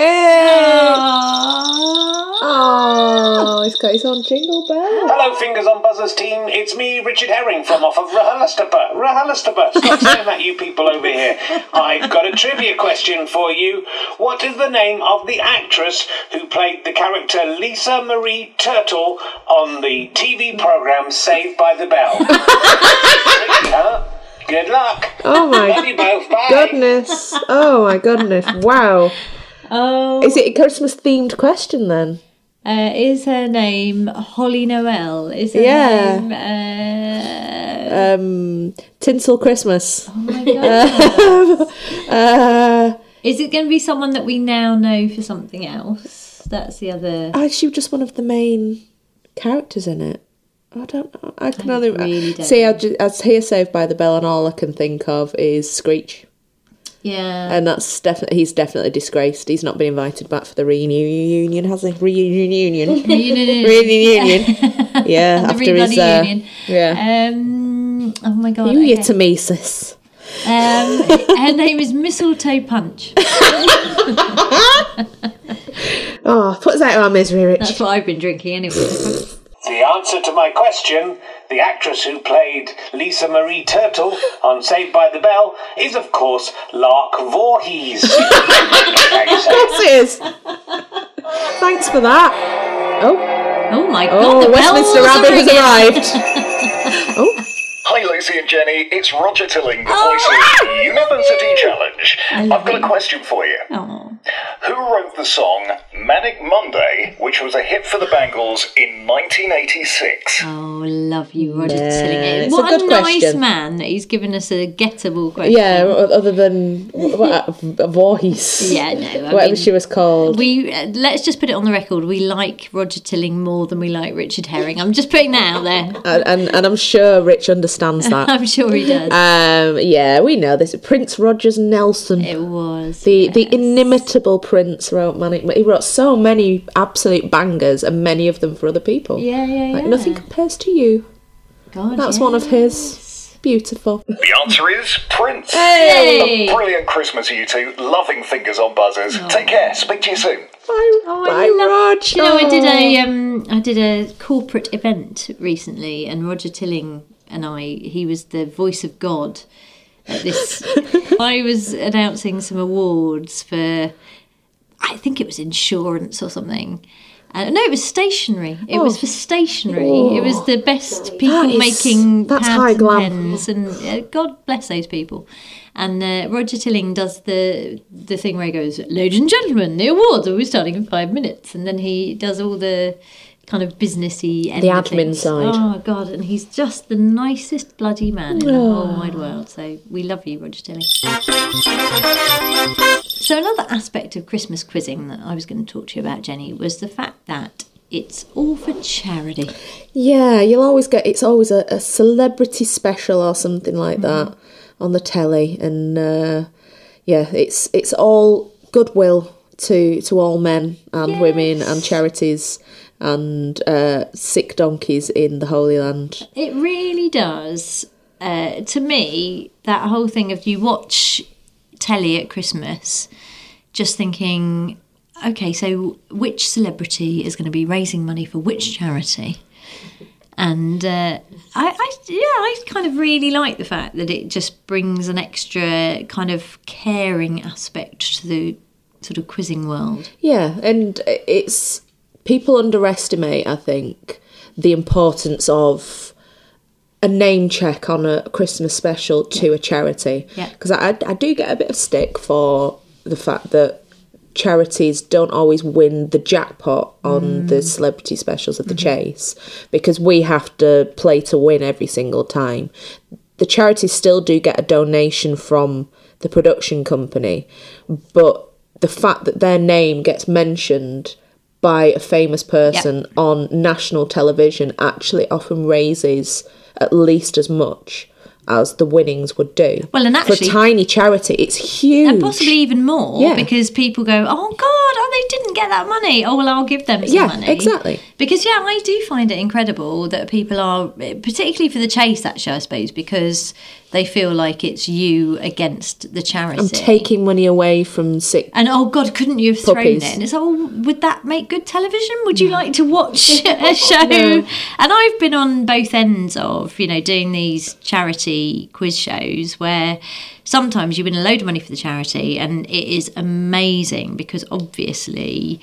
Oh, he's got his own jingle bell. Hello, Fingers on Buzzers team. It's me, Richard Herring, from off of RHLSTP. Stop saying that, you people over here. I've got a trivia question for you. What is the name of the actress who played the character Lisa Marie Turtle on the TV programme Saved by the Bell? Good luck. Oh my Love you both. Bye. goodness. Oh my goodness. Wow. Oh. Is it a Christmas themed question then? Is her name Holly Noel? Is her name Tinsel Christmas. Oh my god. Is it going to be someone that we now know for something else? That's the other. She was just one of the main characters in it. I don't know. I can only really see. I hear Saved by the Bell, and all I can think of is Screech. Yeah, and he's definitely disgraced. He's not been invited back for the reunion, has he? Reunion. Yeah, the after his reunion. yeah. Oh my God. Eurytomesis. Her name is Mistletoe Punch. Oh, put us out of our misery, Rich. That's what I've been drinking anyway. The answer to my question, the actress who played Lisa Marie Turtle on Saved by the Bell, is of course Lark Voorhees. Of course it is. Thanks for that. Oh my God! Oh, the Westminster bells Rabbit are has ringing. arrived. Oh. Hi Lucy and Jenny, it's Roger Tilling, the voice of the University Challenge. I've got a question for you. Who wrote the song Manic Monday, which was a hit for the Bangles in 1986? Oh, love you, Roger Yeah, Tilling. it's What a good nice question. man that he's given us a gettable question. Yeah, other than Voorhees. Yeah, no. Whatever she was called. We let's just put it on the record. We like Roger Tilling more than we like Richard Herring. I'm just putting that out there. And I'm sure Rich understands that. I'm sure he does. Yeah, we know this. Prince Rogers Nelson. It was the inimitable Prince wrote Manic. He wrote so many absolute bangers, and many of them for other people. Yeah. Like Nothing Compares to You. God, That's one of his. Beautiful. The answer is Prince. Hey! Brilliant Christmas, you two. Loving Fingers on Buzzers. Take care. Speak to you soon. Bye, Rog. You know, I did a corporate event recently, and Roger Tilling and he was the voice of God at this. I was announcing some awards for, I think it was insurance or something. No, it was stationery. It was for stationery. It was the best people making that's pads high and glam. pens, and God bless those people. And Roger Tilling does the thing where he goes, "Ladies and gentlemen, the awards will be starting in 5 minutes," and then he does all the kind of businessy end The of admin things. side. Oh God, and he's just the nicest bloody man in the whole wide world. So we love you, Roger Tilling. So another aspect of Christmas quizzing that I was going to talk to you about, Jenny, was the fact that it's all for charity. Yeah, you'll always get. It's always a celebrity special or something like that on the telly, and it's all goodwill to all men and women and charities and sick donkeys in the Holy Land. It really does. To me, that whole thing of you watch telly at Christmas just thinking, okay, so which celebrity is going to be raising money for which charity? And I kind of really like the fact that it just brings an extra kind of caring aspect to the sort of quizzing world. Yeah, and it's people underestimate, I think, the importance of a name check on a Christmas special to a charity. Yeah. Because I do get a bit of stick for the fact that charities don't always win the jackpot on the celebrity specials of the Chase, because we have to play to win every single time. The charities still do get a donation from the production company, but the fact that their name gets mentioned by a famous person on national television actually often raises at least as much as the winnings would do. Well, and actually, for tiny charity, it's huge. And possibly even more, Yeah. because people go, oh God, they didn't get that money. Oh, well, I'll give them some money. Yeah, exactly. Because, I do find it incredible that people are, particularly for the Chase, actually, I suppose, because they feel like it's you against the charity. I'm taking money away from sick. And oh God, couldn't you have puppies. thrown it? And it's would that make good television? Would you like to watch a show? No. And I've been on both ends of, doing these charity quiz shows where sometimes you win a load of money for the charity, and it is amazing because obviously,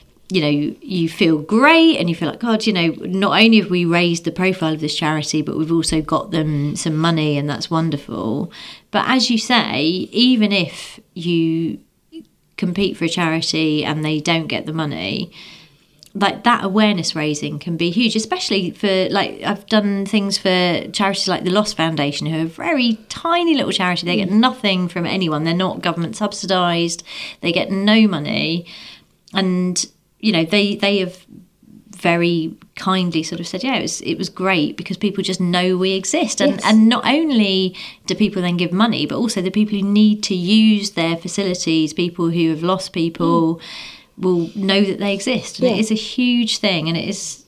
you feel great and you feel like, God, not only have we raised the profile of this charity, but we've also got them some money, and that's wonderful. But as you say, even if you compete for a charity and they don't get the money, like that awareness raising can be huge, especially for, like, I've done things for charities like the Lost Foundation, who are a very tiny little charity. They get nothing from anyone. They're not government subsidised. They get no money. And they have very kindly sort of said, it was great because people just know we exist. And not only do people then give money, but also the people who need to use their facilities, people who have lost people, will know that they exist. And it is a huge thing. And it is,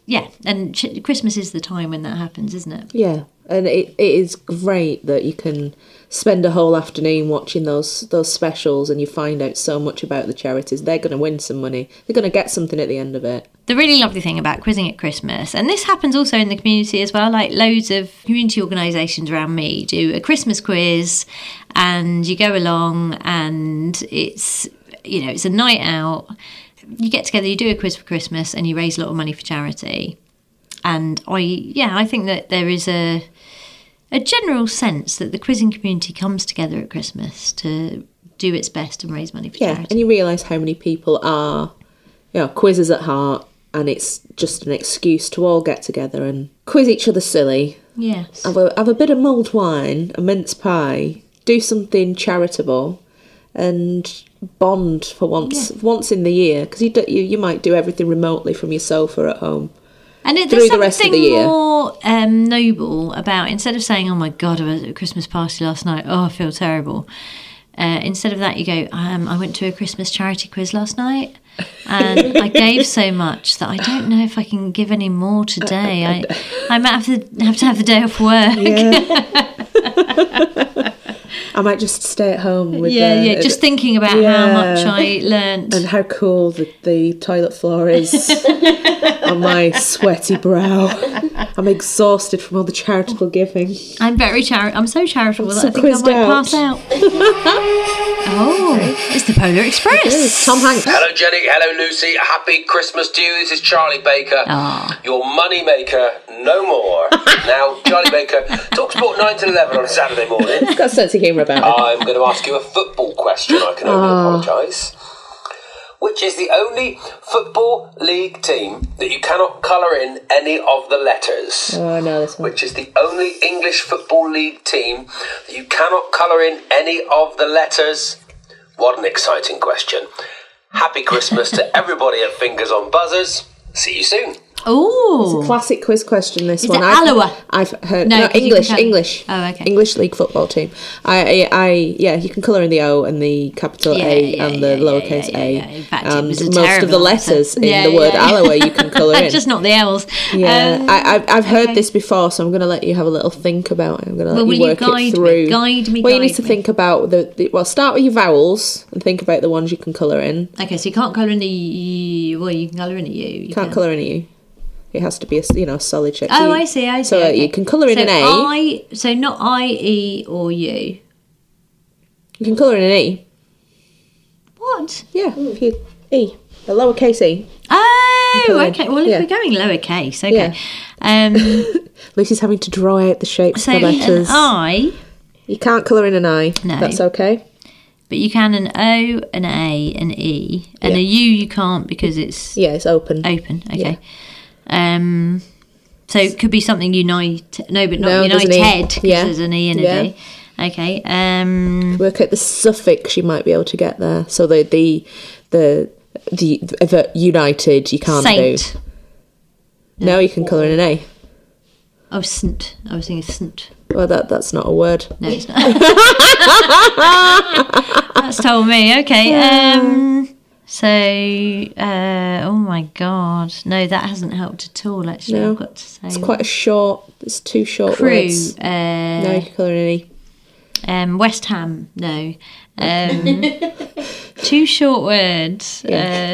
and Christmas is the time when that happens, isn't it? Yeah, and it is great that you can spend a whole afternoon watching those specials, and you find out so much about the charities. They're going to win some money. They're going to get something at the end of it. The really lovely thing about quizzing at Christmas, and this happens also in the community as well, like loads of community organisations around me do a Christmas quiz, and you go along, and it's a night out. You get together, you do a quiz for Christmas, and you raise a lot of money for charity. And I think that there is a general sense that the quizzing community comes together at Christmas to do its best and raise money for charity. And you realise how many people are, quizzes at heart, and it's just an excuse to all get together and quiz each other silly. Yes. Have a bit of mulled wine, a mince pie, do something charitable, and bond for once in the year, because you might do everything remotely from your sofa at home. And there's something more noble about, instead of saying, oh my God, I was at a Christmas party last night, oh, I feel terrible. Instead of that, you go, I went to a Christmas charity quiz last night, and I gave so much that I don't know if I can give any more today. I might have to have the day off work. Yeah. I might just stay at home with just thinking about how much I learnt and how cool the toilet floor is on my sweaty brow. I'm exhausted from all the charitable giving. I'm so charitable that I think I might pass out. Oh, it's the Polar Express. Tom Hanks. Hello Jenny, hello Lucy, happy Christmas to you. This is Charlie Baker, your money maker no more. Now, Charlie Baker, TalkSport 9 to 11 on a Saturday morning. He's got a sense of humour about it. I'm going to ask you a football question, I can only apologise. Which is the only football league team that you cannot colour in any of the letters? Oh, I know this one. Which is the only English football league team that you cannot colour in any of the letters? What an exciting question. Happy Christmas to everybody at Fingers on Buzzers. See you soon. Oh, it's a classic quiz question. This is one. It Alloa? I've heard no English. Oh, okay. English league football team. You can colour in the O and the capital A and the lowercase a. In fact, and it was most of the letters in the word Alloa you can colour in. Just not the L's. Yeah, I've heard this before, so I'm going to let you have a little think about it. I'm going to let you work it through. Guide me. Well, you need to think about start with your vowels and think about the ones you can colour in. Okay, so you can't colour in the U. Well, you can colour in a U. You can't colour in a U. It has to be a solid shape. Oh, I see. So okay. You can colour in an A. So not I, E, or U. You can colour in an E. What? Yeah, if you E, a lowercase E. Oh, okay. Well, if we're going lowercase, okay. Yeah. Lucy's having to draw out the shapes of the letters. An I. You can't colour in an I. No. That's okay. But you can an O, an A, an E, and a U you can't because it's it's open. Open, okay. Yeah. So it could be something united. No, but not united because there's an E and a D. Okay. Work out the suffix you might be able to get there. So the united you can't Saint. do. No, you can colour in an A. Oh, Snt. I was thinking Snt. Well, that's not a word. No, it's not. That's told me. Okay. So, oh my God. No, that hasn't helped at all, actually, no, I've got to say. It's quite it's two short words. No, you can colour in any. West Ham, no. Two short words. Yeah.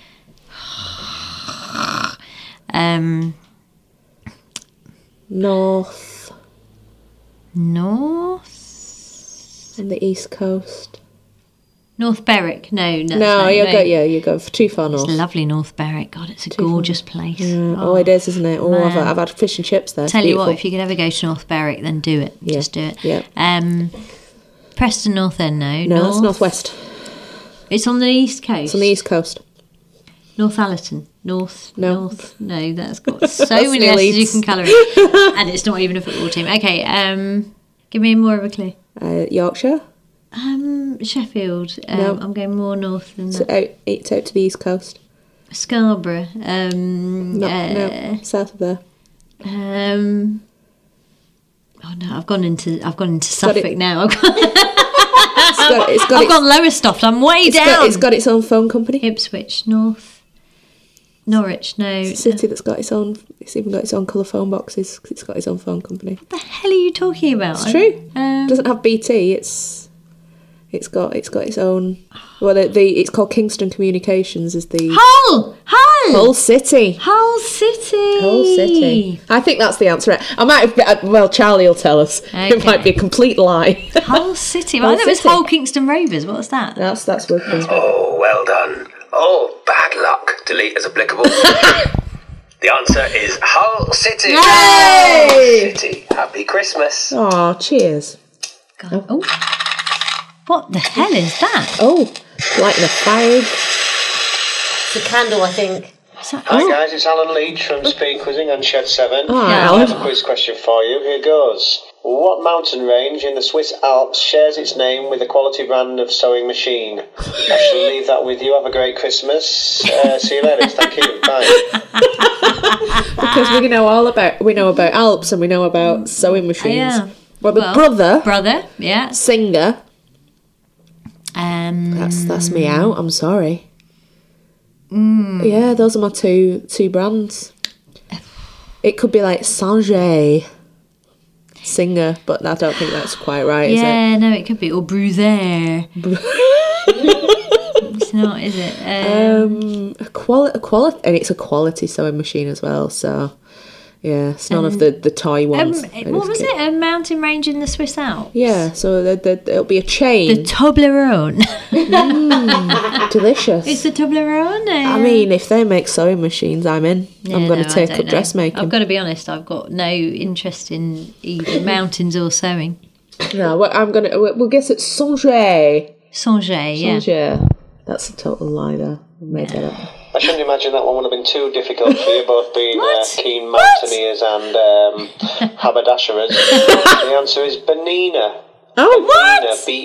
North. On the East Coast. North Berwick, no. You go too far north. It's lovely North Berwick. God, it's a gorgeous place. Yeah. Oh, it is, isn't it? Oh, I've had fish and chips there. Tell you what, if you could ever go to North Berwick, then do it. Yeah. Just do it. Yeah. Preston North End, no. No, that's northwest. It's on the East Coast. It's on the East Coast. Northallerton. No, that's got so That's many letters you can colour in. And it's not even a football team. Okay, give me more of a clue. Yorkshire? Sheffield. No. I'm going more north than that. It's out to the East Coast. Scarborough. No, south of there. Oh no, I've gone into Suffolk now. I've gone Lowestoft. I'm way down. It's got its own phone company. Ipswich North. Norwich, no. It's a city that's got its own. It's even got its own colour phone boxes because it's got its own phone company. What the hell are you talking about? It's true. It doesn't have BT. It's got its own. Well, it's called Kingston Communications. Is the Hull City. Hull City. Hull City. I think that's the answer. I might have. Well, Charlie will tell us. Okay. It might be a complete lie. Hull City. Well, I thought it was Hull Kingston Rovers. What was that? That's Woodford. Oh, well done. Oh, bad luck. Delete as applicable. The answer is Hull City. Yay! Hull City. Happy Christmas. Oh, cheers. God. Oh. What the hell is that? Oh, lighting a fire. It's a candle, I think. Hi guys, it's Alan Leach from Speed Quizzing on Shed 7. Oh, I Alan. have a quiz question for you. Here goes. What mountain range in the Swiss Alps shares its name with a quality brand of sewing machine? I shall leave that with you. Have a great Christmas. See you later. Thank you. Bye. Because we know about Alps and we know about sewing machines. Yeah. Well, the brother, yeah, singer. That's me out. I'm sorry. Yeah, those are my two brands. It could be like Sanjay, singer, but I don't think that's quite right, is it? Yeah, no, it could be. Or Bruiser. It's not, is it? A quality, and it's a quality sewing machine as well, so... Yeah, it's none of the toy ones. What was it? A mountain range in the Swiss Alps? Yeah, so it'll be a chain. The Toblerone. Delicious. It's the Toblerone. I mean, if they make sewing machines, I'm in. Yeah, I'm going to take I up don't know. dressmaking. I've got to be honest, I've got no interest in either mountains or sewing. No, we'll guess it's Sanjay. Sanjay, yeah. Sanjay. That's a total lie there. I made that up. I shouldn't imagine that one would have been too difficult for you, both being keen mountaineers and haberdasherers. The answer is Bernina. Oh, what?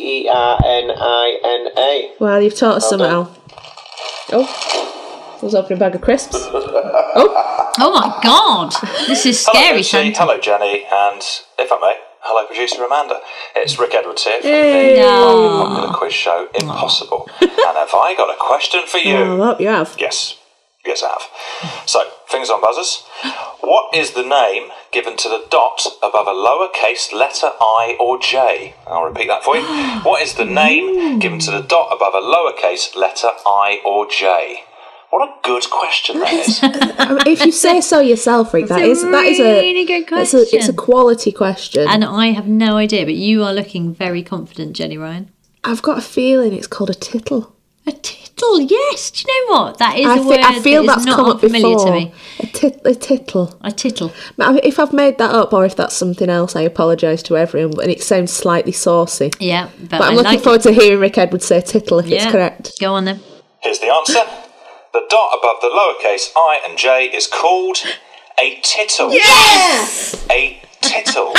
Bernina. Well, you've taught us something else. Oh, I was opening a bag of crisps. Oh my God, this is scary. Hello, Lucy. Hello, Jenny, and if I may, hello, producer Amanda. It's Rick Edwards here from Hey. the No. popular quiz show Impossible. And have I got a question for you? Oh, I hope you have. Yes, I have. So, fingers on buzzers. What is the name given to the dot above a lowercase letter I or J? I'll repeat that for you. What is the name given to the dot above a lowercase letter I or J? What a good question that is. If you say so yourself, Rick, that is a really good question. It's a quality question. And I have no idea, but you are looking very confident, Jenny Ryan. I've got a feeling it's called a tittle. A tittle, yes. Do you know what? That is a word I feel that that's is not come up unfamiliar before. to me. A tittle. A tittle. But if I've made that up or if that's something else, I apologise to everyone. And it sounds slightly saucy. Yeah, but I'm looking forward to hearing Rick Edwards say tittle if it's correct. Go on then. Here's the answer. The dot above the lowercase I and J is called a tittle. Yes! A tittle.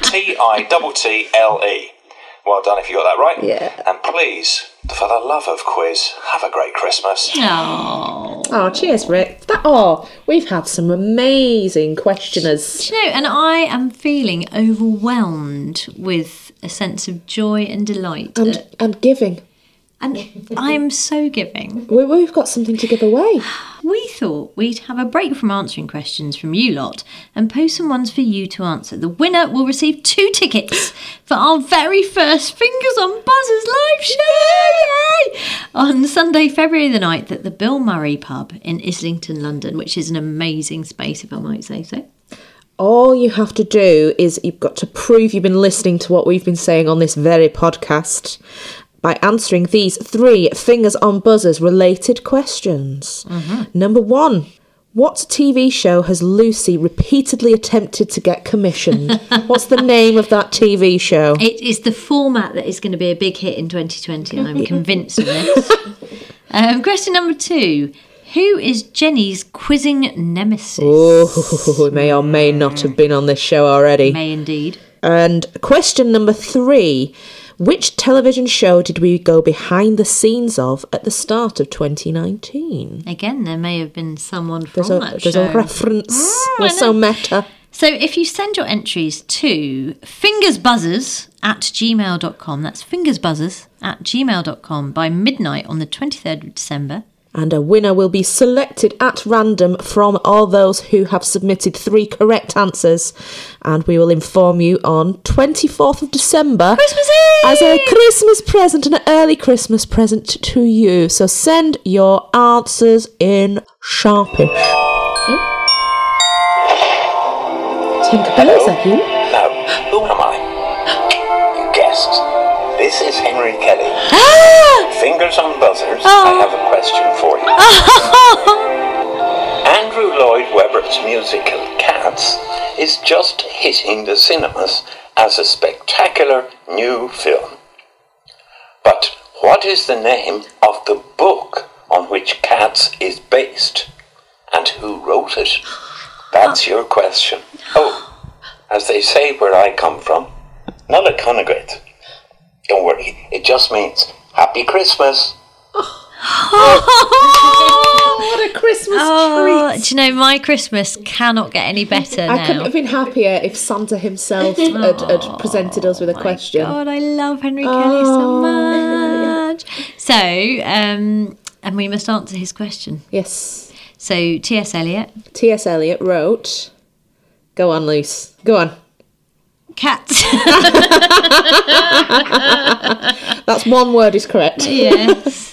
Tittle. Well done if you got that right. Yeah. And please, for the love of quiz, have a great Christmas. Oh, cheers, Rick. We've had some amazing questioners. Do you know, and I am feeling overwhelmed with a sense of joy and delight. And giving. And I'm so giving. We've got something to give away. We thought we'd have a break from answering questions from you lot and post some ones for you to answer. The winner will receive 2 tickets for our very first Fingers on Buzzers live show! Yay! On Sunday, February the 9th at the Bill Murray pub in Islington, London, which is an amazing space, if I might say so. All you have to do is you've got to prove you've been listening to what we've been saying on this very podcast by answering these 3 Fingers on Buzzers related questions. Number 1. What TV show has Lucy repeatedly attempted to get commissioned? What's the name of that TV show? It is the format that is going to be a big hit in 2020, and I'm convinced of this. Question number 2. Who is Jenny's quizzing nemesis? Oh, may or may not have been on this show already. May indeed. And question number 3. Which television show did we go behind the scenes of at the start of 2019? Again, there may have been someone from that show. There's a reference. We're so meta. So if you send your entries to fingersbuzzers@gmail.com, that's fingersbuzzers@gmail.com by midnight on the 23rd of December, And a winner will be selected at random from all those who have submitted 3 correct answers. And we will inform you on 24th of December Christmas Eve! As a Christmas present, an early Christmas present to you. So send your answers in sharpish. Tinkerbell, is that you? No. Who am I? You guessed. This is Henry Kelly. Fingers on buzzers. I have a question for you. Andrew Lloyd Webber's musical Cats is just hitting the cinemas as a spectacular new film. But what is the name of the book on which Cats is based? And who wrote it? That's your question. Oh, as they say where I come from, Nulla Conagret. Don't worry, it just means Happy Christmas. What a Christmas treat. Do you know, my Christmas cannot get any better now. I couldn't have been happier if Santa himself had presented us with a question. God, I love Henry Kelly so much. So, and we must answer his question. Yes. So, T.S. Eliot. T.S. Eliot wrote... Go on, Luce. Go on. Cats. That's one word is correct. Yes.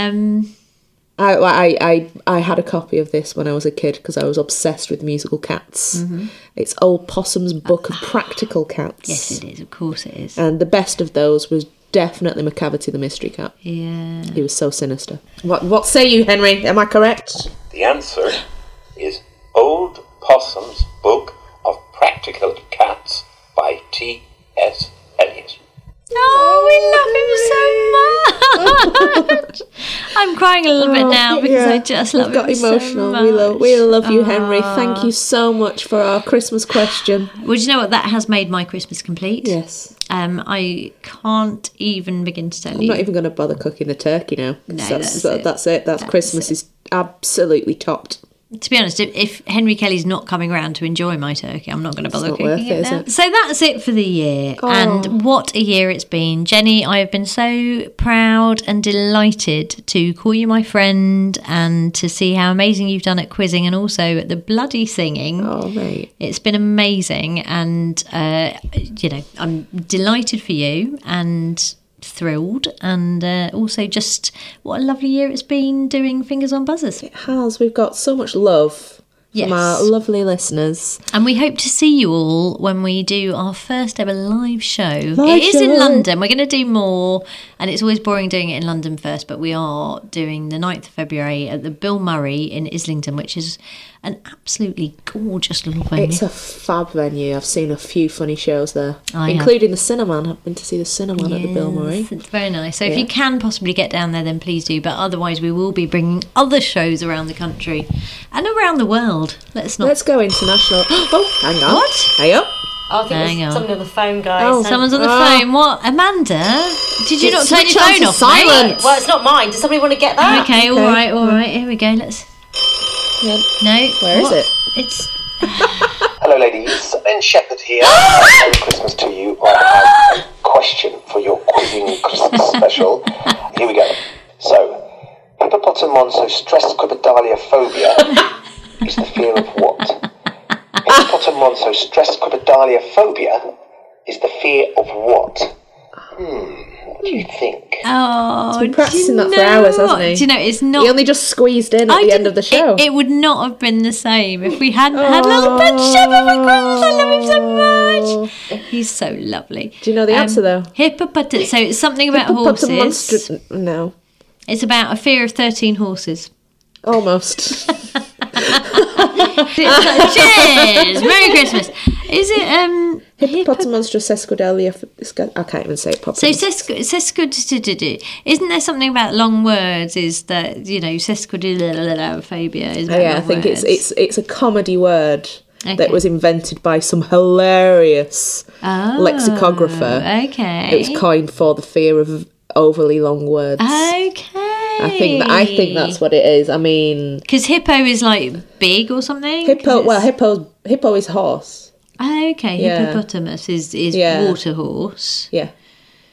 I had a copy of this when I was a kid because I was obsessed with the musical Cats. Mm-hmm. It's Old Possum's Book of Practical Cats. Yes, it is. Of course it is. And the best of those was definitely Macavity the Mystery Cat. Yeah. He was so sinister. What say you, Henry? Am I correct? The answer is Old Possum's Book of Practical Cats by T.S. Eliot. Oh, we love him so much. I'm crying a little bit now because I just love him emotional. So much. We love you, Henry. Thank you so much for our Christmas question. Well, do you know what? That has made my Christmas complete. Yes. I can't even begin to tell you. I'm not even going to bother cooking the turkey now. No, that's it. That's Christmas is absolutely topped. To be honest, if Henry Kelly's not coming around to enjoy my turkey, I'm not going to bother cooking worth it it, now. is it? So that's it for the year. And what a year it's been. Jenny, I have been so proud and delighted to call you my friend and to see how amazing you've done at quizzing and also at the bloody singing. Oh, mate. It's been amazing. And, I'm delighted for you and thrilled, and also just what a lovely year it's been doing Fingers on Buzzers. It has. We've got so much love from our lovely listeners, and we hope to see you all when we do our first ever live show. It is in London. We're going to do more, and it's always boring doing it in London first, but we are doing the 9th of February at the Bill Murray in Islington, which is an absolutely gorgeous little venue. It's a fab venue. I've seen a few funny shows there, including the Cinnamon. I've been to see the Cinnamon at the Bill Murray. It's very nice. So if you can possibly get down there, then please do. But otherwise, we will be bringing other shows around the country and around the world. Let's go international. Oh, hang on. What? Hey up. I think there's somebody on the phone, guys. Oh, someone's on the phone. What? Amanda? Did you not turn your phone off? Silent. Well, it's not mine. Does somebody want to get that? Okay, all right. Here we go. Let's. Yeah. No. Where is it? It's. Hello, ladies. Ben Shepherd here. Merry Christmas to you. I have a question for your quizzing Christmas special. Here we go. So, hippopotamonsostressquipedaliophobia is the fear of what? Hippopotamonsostressquipedaliophobia is the fear of what? What do you think? Oh, he's been practicing that for hours, hasn't he? Do you know, it's not... He only just squeezed in at the end of the show. It would not have been the same if we hadn't had little Ben Shepherd for Christmas. I love him so much. He's so lovely. Do you know the answer, though? Hippopotamus. So it's something about horses. No. It's about a fear of 13 horses. Almost. Cheers! Merry Christmas. Is it Hippopotamonstrous sesquidalia? I can't even say it properly. So isn't there something about long words? Is that sesquidaphobia? Is I think it's a comedy word that was invented by some hilarious lexicographer. Okay, it was coined for the fear of overly long words. Okay. I think that's what it is. I mean, because hippo is like big or something. Hippo is horse. Okay, hippopotamus is water horse. Yeah.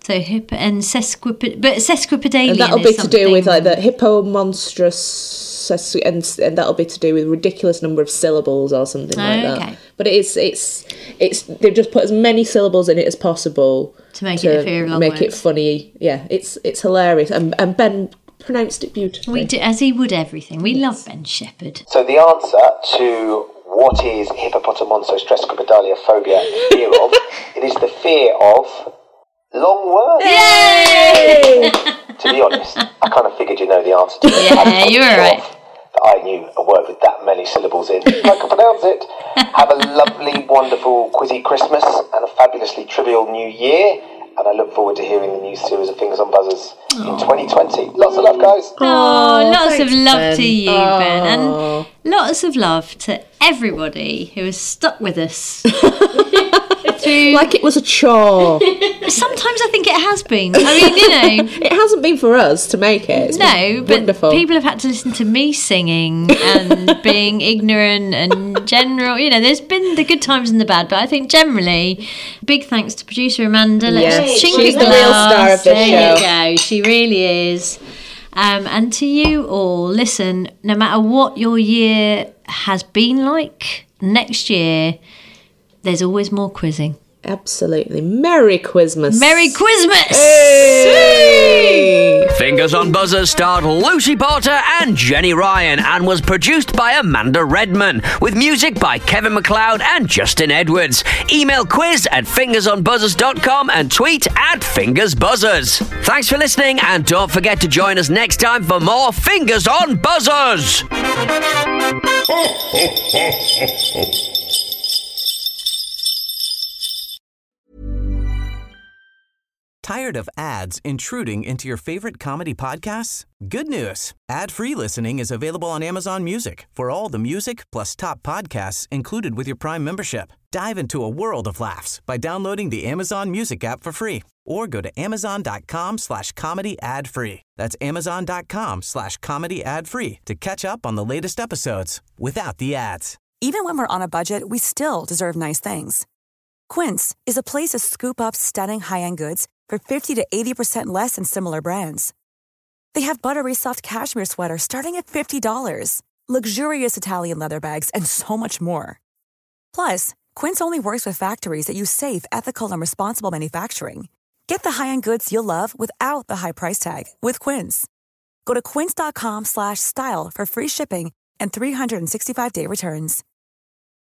So hippo and sesquipedalian. And that'll be to do with like the hippo monstrous, and that'll be to do with ridiculous number of syllables or something like that. But it's they've just put as many syllables in it as possible to make it a very long make it funny. Yeah, it's hilarious, and Ben pronounced it beautifully. We do, as he would everything. We love Ben Shepherd. So the answer to what is hippopotamonstrosesquipedalia phobia fear of? It is the fear of long words. Yay! To be honest, I kind of figured you know the answer to it. Yeah, you were right. That I knew a word with that many syllables in. I can pronounce it. Have a lovely, wonderful, quizzy Christmas and a fabulously trivial New Year. And I look forward to hearing the new series of Fingers on Buzzers in 2020. Lots of love, guys. Lots of love Ben. to you, Ben. And lots of love to everybody who has stuck with us. Like it was a chore. Sometimes I think it has been. I mean, it hasn't been for us to make it. It's been but wonderful. People have had to listen to me singing and being ignorant and general. There's been the good times and the bad, but I think generally, big thanks to producer Amanda. She's the real star of this show. There you go. She really is. And to you all, listen, no matter what your year has been like, next year, there's always more quizzing. Absolutely. Merry Quizmas. Merry Quizmas! Hey! Fingers on Buzzers starred Lucy Porter and Jenny Ryan and was produced by Amanda Redman with music by Kevin MacLeod and Justin Edwards. Email quiz@fingersonbuzzers.com and tweet @fingersbuzzers. Thanks for listening and don't forget to join us next time for more Fingers on Buzzers. Tired of ads intruding into your favorite comedy podcasts? Good news. Ad-free listening is available on Amazon Music for all the music plus top podcasts included with your Prime membership. Dive into a world of laughs by downloading the Amazon Music app for free or go to amazon.com/comedy ad-free. That's amazon.com/comedy ad-free to catch up on the latest episodes without the ads. Even when we're on a budget, we still deserve nice things. Quince is a place to scoop up stunning high-end goods for 50 to 80% less than similar brands. They have buttery soft cashmere sweaters starting at $50, luxurious Italian leather bags, and so much more. Plus, Quince only works with factories that use safe, ethical, and responsible manufacturing. Get the high-end goods you'll love without the high price tag with Quince. Go to quince.com/style for free shipping and 365-day returns.